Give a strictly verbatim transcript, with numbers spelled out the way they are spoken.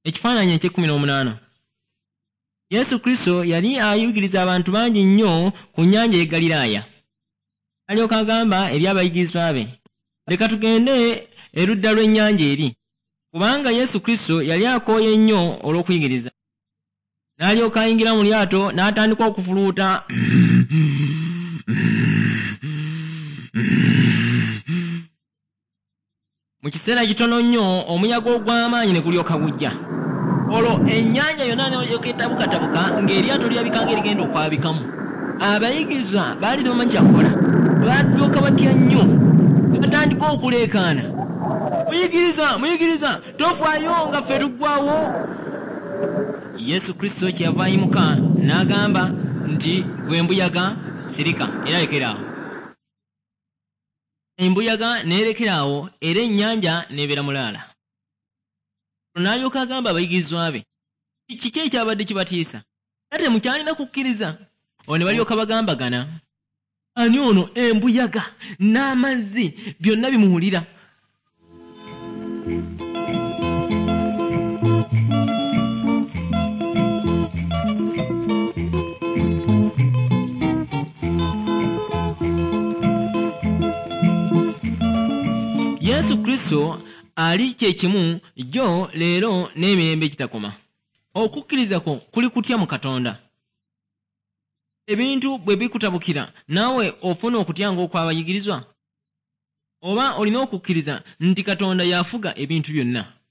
Ekifaananyi eky'ekkumi n'omunaana. Yesu Kristo yali ayigiriza abantu bangi nnyo ku nnyanja y'e Ggaliraaya. Alyoka agamba eri abayigirizwa be, leka tugende erudda lw'ennyanja eri, kubanga Yesu Kristo yali akooye nnyo olw'okuyigiriza. N'alyoka ayingira mu lyato n'atandika okufuluuta mu kiseera kitono nnyo omuyaga ogw'amaanyi ne gulyoka gujja. Olwo ennyanja yonna n'eryoka etabukatabuka ng'eryato lyabika ng'erigenda okwabikamu. Abayigirizwa baali tebamanyi kyakukola, balyoka batya nnyo ne batandika okuleekaana, muyigiriza muyigiriza tofaayo nga ffe tuggwaawo. Yesu Kristo kyeyava ayimuka n'agamba nti gwe mbuyaga sirika era lekeraawo. Embuyaga n'erekeraawo era ennyanja n'ebeera mulaala. N'alyoka agamba abayigirizwa be, kiki ekyabadde kibatiisa? Ate mukyalina kukkiriza? Olwo ne balyoka bagambagana, ani ono embuyaga n'amazzi byonna bimuwulira? Yesu Kristo ali kye kimu jjo leero n'emirembe ekitakoma. Okukkiriza kwo kuli kutya mu Katonda? Ebintu bwe bikutabukira naawe ofuna okutya ng'okw'abayigirizwa? Oba olina okukkiriza nti Katonda y'afuga ebintu byonna?